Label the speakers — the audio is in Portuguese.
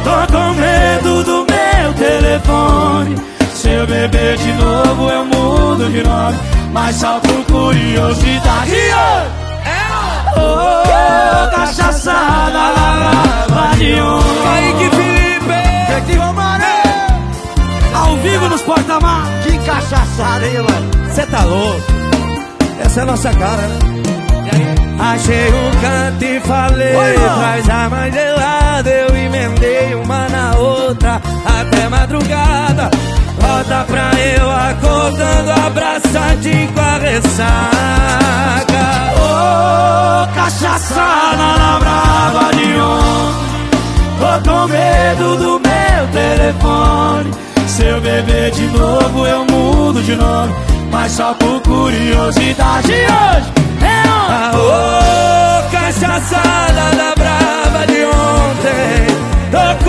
Speaker 1: Tô com medo do meu telefone. Se eu beber de novo eu mudo de nome, mas só por curiosidade. Oh, cachaçada na brava de ontem.
Speaker 2: Kaique Felipe,
Speaker 1: Que Romaré, ao vivo nos porta-mar.
Speaker 3: Que cachaçada, hein, mano?
Speaker 2: cê tá louco. Essa é a nossa cara, né? E aí? Achei um canto e falei, traz a mais gelada. Eu emendei uma na outra até madrugada. Bota pra eu acordando, abraçadinho com a ressaca.
Speaker 1: Oh, cachaçada na brava de ontem. Tô com medo do meu telefone. Se eu beber de novo eu mudo de nome, mas só por curiosidade. Hoje é
Speaker 2: Ah, oh, cachaçada da brava de ontem. Tô